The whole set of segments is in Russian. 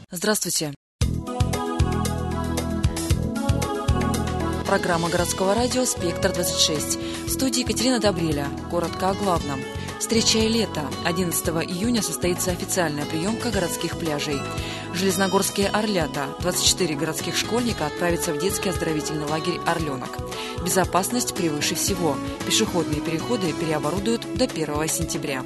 Здравствуйте. Программа городского радио «Спектр-26». В студии Екатерина Добреля. Коротко о главном. Встречая лето. 11 июня состоится официальная приемка городских пляжей. Железногорские орлята. 24 городских школьника отправятся в детский оздоровительный лагерь «Орленок». Безопасность превыше всего. Пешеходные переходы переоборудуют до 1 сентября.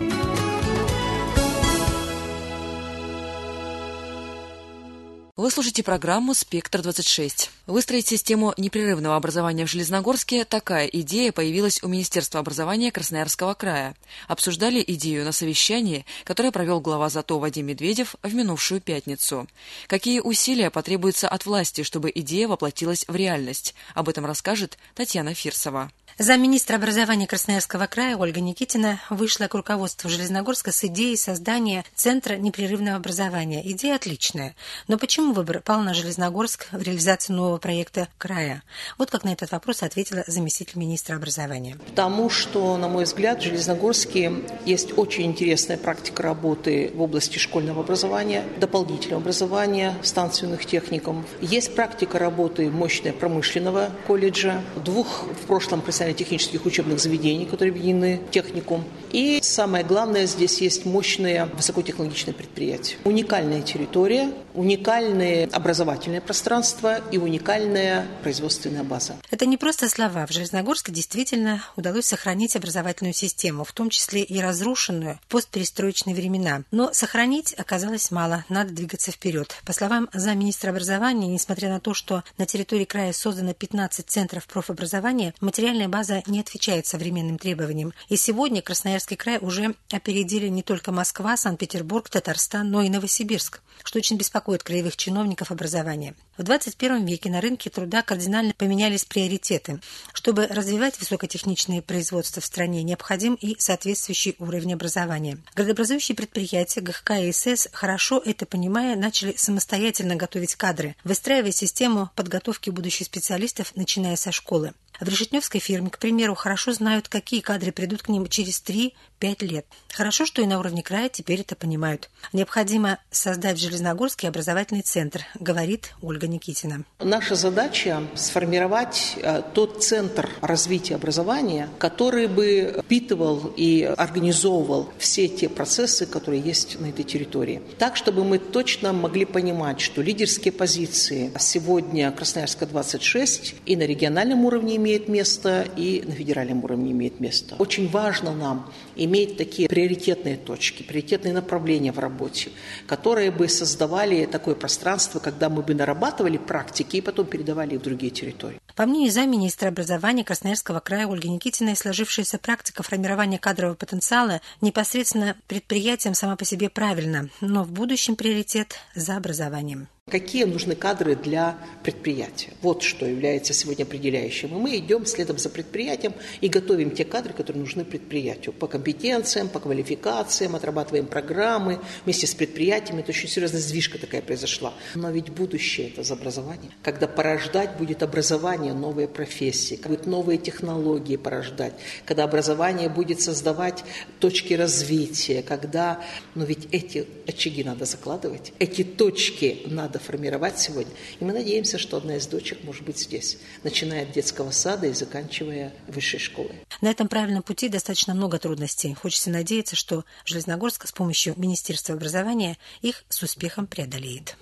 Вы слушаете программу «Спектр-26». Выстроить систему непрерывного образования в Железногорске – такая идея появилась у Министерства образования Красноярского края. Обсуждали идею на совещании, которое провел глава ЗАТО Вадим Медведев в минувшую пятницу. Какие усилия потребуются от власти, чтобы идея воплотилась в реальность? Об этом расскажет Татьяна Фирсова. Замминистра образования Красноярского края Ольга Никитина вышла к руководству Железногорска с идеей создания Центра непрерывного образования. Идея отличная. Но почему выбор пал на Железногорск в реализации нового проекта края? Вот как на этот вопрос ответила заместитель министра образования. Потому что, на мой взгляд, в Железногорске есть очень интересная практика работы в области школьного образования, дополнительного образования, станционных техникумов. Есть практика работы мощная промышленного колледжа, 2 в прошлом профессионально-технических учебных заведений, которые объединены в техникум. И самое главное, здесь есть мощные высокотехнологичные предприятия. Уникальная территория, уникальное образовательное пространство и уникальная производственная база. Это не просто слова. В Железногорске действительно удалось сохранить образовательную систему, в том числе и разрушенную в постперестроечные времена. Но сохранить оказалось мало, надо двигаться вперед. По словам замминистра образования, несмотря на то, что на территории края создано 15 центров профобразования, материальная база не отвечает современным требованиям. И сегодня Красноярский край уже опередили не только Москва, Санкт-Петербург, Татарстан, но и Новосибирск, что очень беспокоит краевых чиновников образования. В 21 веке на рынке труда кардинально поменялись приоритеты. Чтобы развивать высокотехничные производства в стране, необходим и соответствующий уровень образования. Градообразующие предприятия ГХК и СС, хорошо это понимая, начали самостоятельно готовить кадры, выстраивая систему подготовки будущих специалистов, начиная со школы. В решетневской фирме, к примеру, хорошо знают, какие кадры придут к ним через 3-5 лет. Хорошо, что и на уровне края теперь это понимают. Необходимо создать в Железногорске образовательный центр, говорит Ольга Никитина. Наша задача сформировать тот центр развития образования, который бы впитывал и организовывал все те процессы, которые есть на этой территории. Так, чтобы мы точно могли понимать, что лидерские позиции сегодня Красноярска 26 и на региональном уровне имеет место, и на федеральном уровне имеет место. Очень важно нам иметь такие приоритетные точки, приоритетные направления в работе, которые бы создавали такое пространство, когда мы бы нарабатывали практики и потом передавали их в другие территории. По мнению замминистра образования Красноярского края Ольги Никитиной, сложившаяся практика формирования кадрового потенциала непосредственно предприятиям сама по себе правильно, но в будущем приоритет за образованием. Какие нужны кадры для предприятия? Вот что является сегодня определяющим. И мы идем следом за предприятием и готовим те кадры, которые нужны предприятию. По компетенциям, по квалификациям, отрабатываем программы вместе с предприятиями. Это очень серьезная сдвижка такая произошла. Но ведь будущее – это за образование. Когда порождать будет образование, новые профессии, будут новые технологии порождать, когда образование будет создавать точки развития, когда… Но ведь эти очаги надо закладывать, эти точки надо формировать сегодня. И мы надеемся, что одна из дочек может быть здесь, начиная от детского сада и заканчивая высшей школой. На этом правильном пути достаточно много трудностей. Хочется надеяться, что Железногорск с помощью Министерства образования их с успехом преодолеет.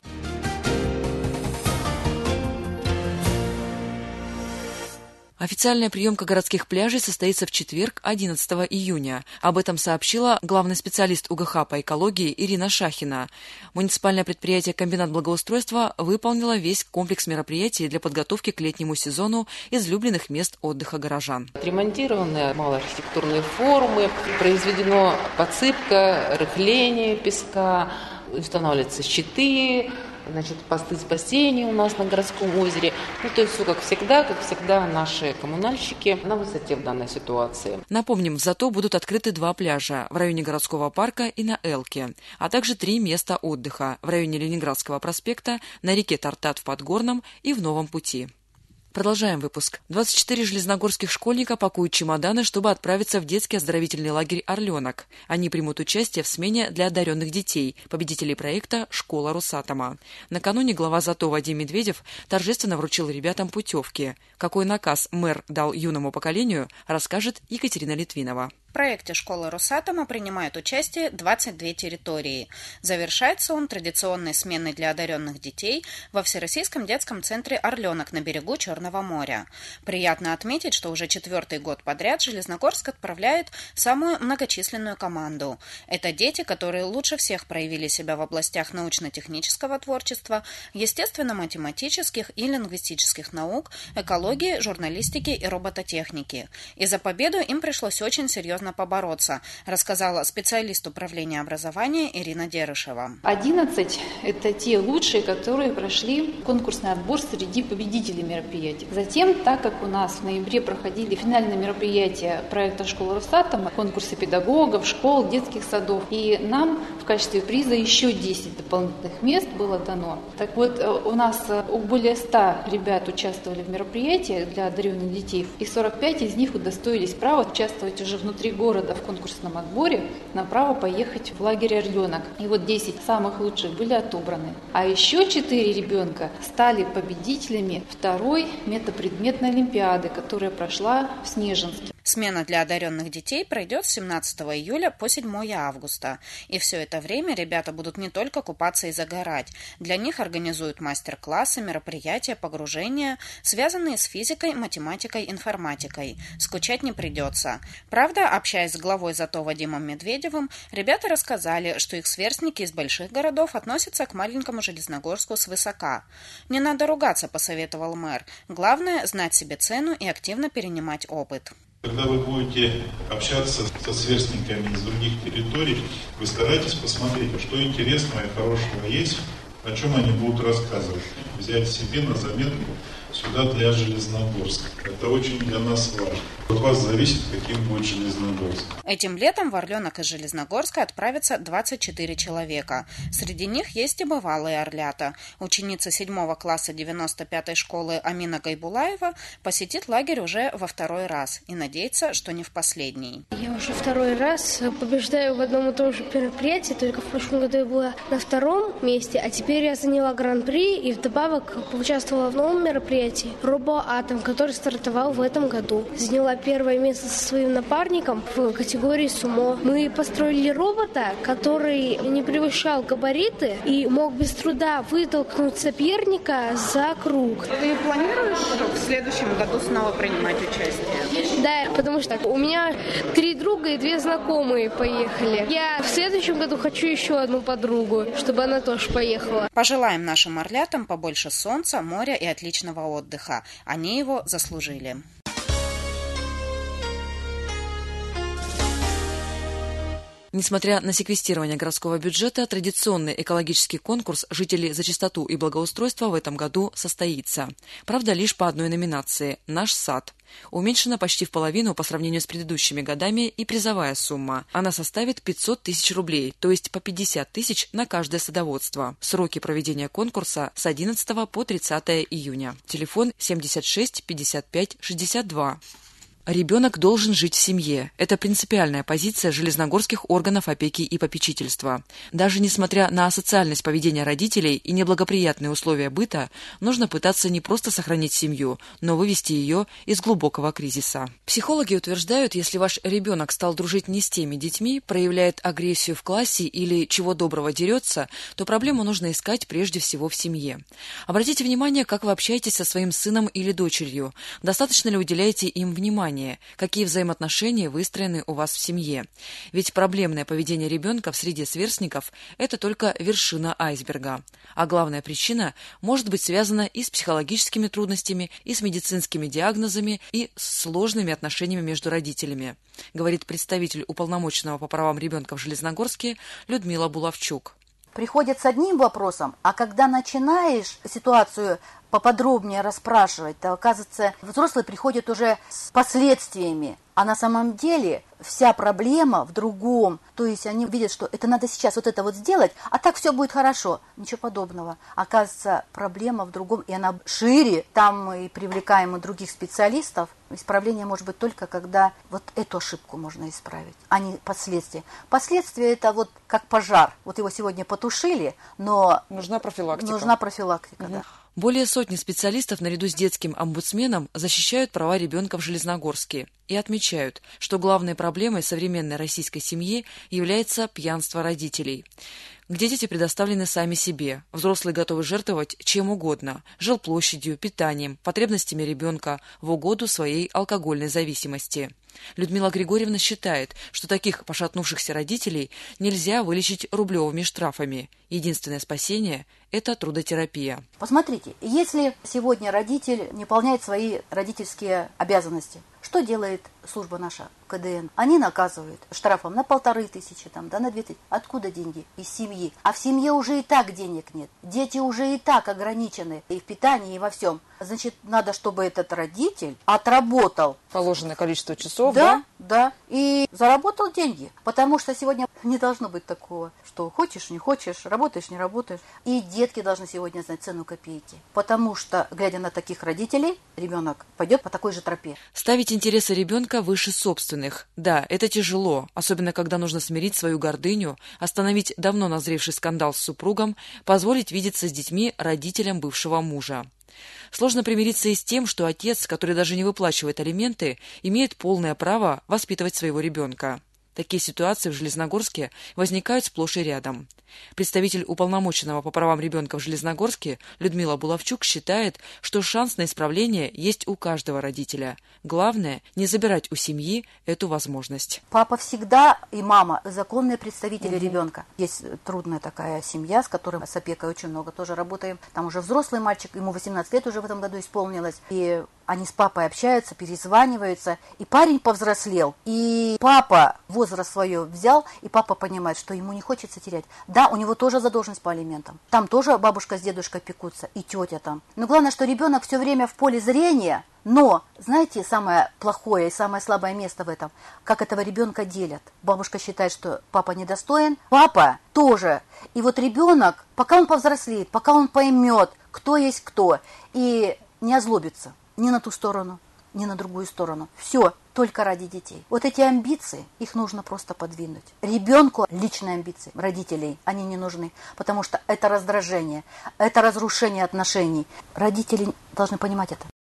Официальная приемка городских пляжей состоится в четверг, 11 июня. Об этом сообщила главный специалист УГХ по экологии Ирина Шахина. Муниципальное предприятие «Комбинат благоустройства» выполнило весь комплекс мероприятий для подготовки к летнему сезону излюбленных мест отдыха горожан. Отремонтированы малоархитектурные формы, произведено подсыпка, рыхление песка, устанавливаются щиты, посты спасения у нас на городском озере. То есть все как всегда наши коммунальщики на высоте в данной ситуации. Напомним, в ЗАТО будут открыты 2 пляжа в районе городского парка и на Элке, а также 3 места отдыха в районе Ленинградского проспекта, на реке Тартат в Подгорном и в Новом Пути. Продолжаем выпуск. 24 железногорских школьника пакуют чемоданы, чтобы отправиться в детский оздоровительный лагерь «Орленок». Они примут участие в смене для одаренных детей, победителей проекта «Школа Росатома». Накануне глава ЗАТО Вадим Медведев торжественно вручил ребятам путевки. Какой наказ мэр дал юному поколению, расскажет Екатерина Литвинова. В проекте «Школы Росатома» принимают участие 22 территории. Завершается он традиционной сменой для одаренных детей во Всероссийском детском центре «Орленок» на берегу Черного моря. Приятно отметить, что уже 4-й год подряд Железногорск отправляет самую многочисленную команду. Это дети, которые лучше всех проявили себя в областях научно-технического творчества, естественно-математических и лингвистических наук, экологии, журналистики и робототехники. И за победу им пришлось очень серьезно побороться, рассказала специалист управления образования Ирина Дерышева. 11 – это те лучшие, которые прошли конкурсный отбор среди победителей мероприятий. Затем, так как у нас в ноябре проходили финальные мероприятия проекта «Школа Росатома», конкурсы педагогов, школ, детских садов, и нам в качестве приза еще 10 дополнительных мест было дано. Так вот, у нас более 100 ребят участвовали в мероприятиях для одаренных детей, и 45 из них удостоились права участвовать уже внутри города в конкурсном отборе на право поехать в лагерь «Орленок». И вот 10 самых лучших были отобраны. А еще 4 ребенка стали победителями второй метапредметной олимпиады, которая прошла в Снежинске. Смена для одаренных детей пройдет с 17 июля по 7 августа. И все это время ребята будут не только купаться и загорать. Для них организуют мастер-классы, мероприятия, погружения, связанные с физикой, математикой, информатикой. Скучать не придется. Правда, общаясь с главой ЗАТО Вадимом Медведевым, ребята рассказали, что их сверстники из больших городов относятся к маленькому Железногорску свысока. «Не надо ругаться», — посоветовал мэр. «Главное — знать себе цену и активно перенимать опыт». Когда вы будете общаться со сверстниками из других территорий, вы старайтесь посмотреть, что интересного и хорошего есть, о чем они будут рассказывать. Взять себе на заметку сюда для Железногорска. Это очень для нас важно. От вас зависит, каким будет Железногорск. Этим летом в Орленок из Железногорска отправятся 24 человека. Среди них есть и бывалые орлята. Ученица 7 класса 95-й школы Амина Гайбулаева посетит лагерь уже во 2-й раз и надеется, что не в последний. Я уже 2-й раз побеждаю в одном и том же мероприятии, только в прошлом году я была на 2-м месте, а теперь я заняла гран-при и вдобавок поучаствовала в новом мероприятии «Робоатом», который стартовал в этом году. Заняла 1-е место со своим напарником в категории сумо. Мы построили робота, который не превышал габариты и мог без труда вытолкнуть соперника за круг. Ты планируешь в следующем году снова принимать участие? Да, потому что у меня 3 друга и 2 знакомые поехали. Я в следующем году хочу еще одну подругу, чтобы она тоже поехала. Пожелаем нашим орлятам побольше солнца, моря и отличного отдыха. Они его заслужили. Несмотря на секвестирование городского бюджета, традиционный экологический конкурс «Жители за чистоту и благоустройство» в этом году состоится. Правда, лишь по одной номинации – «Наш сад». Уменьшена почти в половину по сравнению с предыдущими годами и призовая сумма. Она составит 500 тысяч рублей, то есть по 50 тысяч на каждое садоводство. Сроки проведения конкурса с 11 по 30 июня. Телефон 76 55 62. Ребенок должен жить в семье. Это принципиальная позиция железногорских органов опеки и попечительства. Даже несмотря на асоциальность поведения родителей и неблагоприятные условия быта, нужно пытаться не просто сохранить семью, но вывести ее из глубокого кризиса. Психологи утверждают, если ваш ребенок стал дружить не с теми детьми, проявляет агрессию в классе или чего доброго дерется, то проблему нужно искать прежде всего в семье. Обратите внимание, как вы общаетесь со своим сыном или дочерью. Достаточно ли уделяете им внимания? Какие взаимоотношения выстроены у вас в семье? Ведь проблемное поведение ребенка в среде сверстников – это только вершина айсберга. А главная причина может быть связана и с психологическими трудностями, и с медицинскими диагнозами, и с сложными отношениями между родителями, говорит представитель уполномоченного по правам ребенка в Железногорске Людмила Булавчук. Приходят с одним вопросом, а когда начинаешь ситуацию поподробнее расспрашивать, то, оказывается, взрослые приходят уже с последствиями А на самом деле вся проблема в другом. То есть они видят, что это надо сейчас вот это вот сделать, а так все будет хорошо. Ничего подобного. Оказывается, проблема в другом, и она шире. Там мы привлекаем и других специалистов. Исправление может быть только, когда вот эту ошибку можно исправить, а не последствия. Последствия – это вот как пожар. Вот его сегодня потушили, но нужна профилактика. Да. Более сотни специалистов наряду с детским омбудсменом защищают права ребенка в Железногорске и отмечают, что главной проблемой современной российской семьи является пьянство родителей, где дети предоставлены сами себе. Взрослые готовы жертвовать чем угодно – жилплощадью, питанием, потребностями ребенка в угоду своей алкогольной зависимости. Людмила Григорьевна считает, что таких пошатнувшихся родителей нельзя вылечить рублевыми штрафами. Единственное спасение – это трудотерапия. Посмотрите, если сегодня родитель не выполняет свои родительские обязанности, что делает служба наша, КДН? Они наказывают штрафом на 1500, на 2000. Откуда деньги? Из семьи. А в семье уже и так денег нет. Дети уже и так ограничены и в питании, и во всем. Значит, надо, чтобы этот родитель отработал Положенное количество часов, да, и заработал деньги. Потому что сегодня не должно быть такого, что хочешь, не хочешь, работаешь, не работаешь. И детки должны сегодня знать цену копейки. Потому что, глядя на таких родителей, ребенок пойдет по такой же тропе. Ставить интересы ребенка выше собственных. Да, это тяжело, особенно когда нужно смирить свою гордыню, остановить давно назревший скандал с супругом, позволить видеться с детьми родителям бывшего мужа. Сложно примириться и с тем, что отец, который даже не выплачивает алименты, имеет полное право воспитывать своего ребенка. Такие ситуации в Железногорске возникают сплошь и рядом. Представитель уполномоченного по правам ребенка в Железногорске Людмила Булавчук считает, что шанс на исправление есть у каждого родителя. Главное – не забирать у семьи эту возможность. Папа всегда и мама – законные представители ребенка. Есть трудная такая семья, с которой с опекой очень много тоже работаем. Там уже взрослый мальчик, ему 18 лет уже в этом году исполнилось. И они с папой общаются, перезваниваются. И парень повзрослел. И папа возраст свое взял, и папа понимает, что ему не хочется терять. Да, у него тоже задолженность по алиментам. Там тоже бабушка с дедушкой пекутся, и тетя там. Но главное, что ребенок все время в поле зрения. Но, знаете, самое плохое и самое слабое место в этом, как этого ребенка делят. Бабушка считает, что папа недостоин, папа тоже. И вот ребенок, пока он повзрослеет, пока он поймет, кто есть кто, и не озлобится ни на ту сторону, ни на другую сторону. Все только ради детей. Вот эти амбиции, их нужно просто подвинуть. Ребенку личные амбиции родителей, они не нужны, потому что это раздражение, это разрушение отношений. Родители должны понимать это.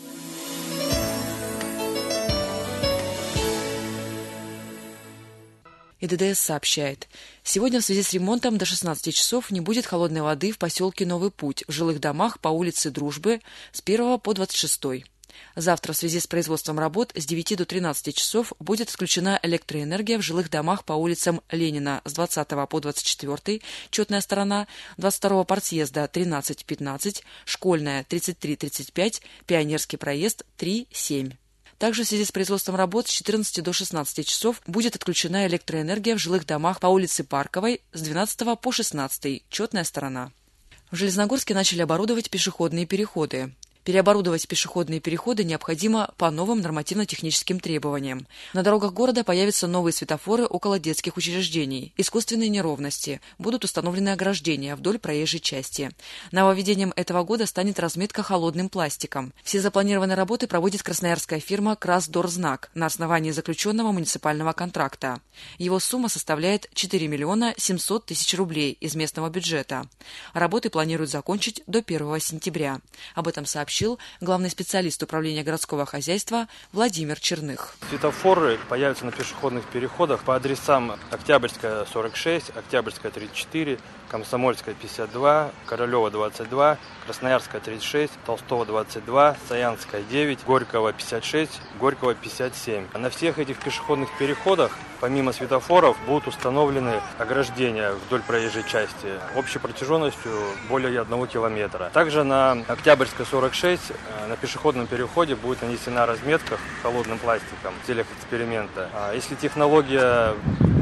И ДДС сообщает, сегодня в связи с ремонтом до 16 часов не будет холодной воды в поселке Новый Путь, в жилых домах по улице Дружбы с 1 по 26. Завтра в связи с производством работ с 9 до 13 часов будет отключена электроэнергия в жилых домах по улицам Ленина с 20 по 24, Четная сторона, 22 партсъезда 13-15, Школьная 33-35, Пионерский проезд 3-7. Также в связи с производством работ с 14 до 16 часов будет отключена электроэнергия в жилых домах по улице Парковой с 12 по 16, Четная сторона. В Железногорске начали оборудовать пешеходные переходы. Переоборудовать пешеходные переходы необходимо по новым нормативно-техническим требованиям. На дорогах города появятся новые светофоры около детских учреждений, искусственные неровности, будут установлены ограждения вдоль проезжей части. Нововведением этого года станет разметка холодным пластиком. Все запланированные работы проводит красноярская фирма «Красдорзнак» на основании заключенного муниципального контракта. Его сумма составляет 4 миллиона 700 тысяч рублей из местного бюджета. Работы планируют закончить до 1 сентября. Об этом сообщил главный специалист управления городского хозяйства Владимир Черных. Светофоры появятся на пешеходных переходах по адресам Октябрьская 46, Октябрьская 34, Комсомольская 52, Королева 22, Красноярская 36, Толстого 22, Саянская 9, Горького 56, Горького 57. А на всех этих пешеходных переходах, помимо светофоров, будут установлены ограждения вдоль проезжей части общей протяженностью более 1 километра. Также на Октябрьской 46 на пешеходном переходе будет нанесена разметка холодным пластиком в целях эксперимента. Если технология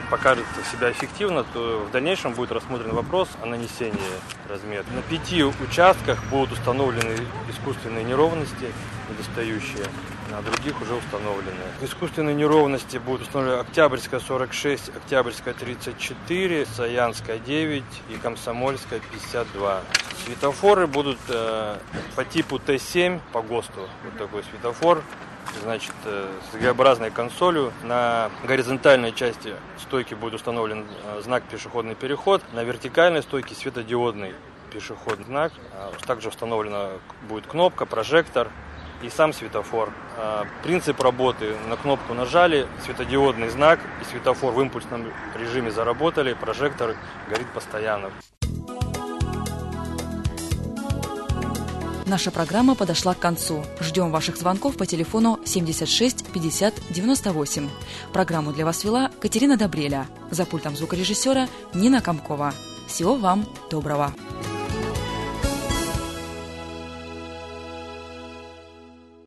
покажет себя эффективно, то в дальнейшем будет рассмотрен вопрос о нанесении разметки. На 5 участках будут установлены искусственные неровности, недостающие, на других уже установлены. Искусственные неровности будут установлены Октябрьская 46, Октябрьская 34, Саянская 9 и Комсомольская 52. Светофоры будут по типу Т7 по ГОСТу. Вот такой светофор. Значит, с Г-образной консолью. На горизонтальной части стойки будет установлен знак «Пешеходный переход». На вертикальной стойке светодиодный пешеходный знак. Также установлена будет кнопка, прожектор и сам светофор. Принцип работы: на кнопку нажали, светодиодный знак и светофор в импульсном режиме заработали, прожектор горит постоянно. Наша программа подошла к концу. Ждем ваших звонков по телефону 76 50 98. Программу для вас вела Катерина Добреля. За пультом звукорежиссера Нина Комкова. Всего вам доброго.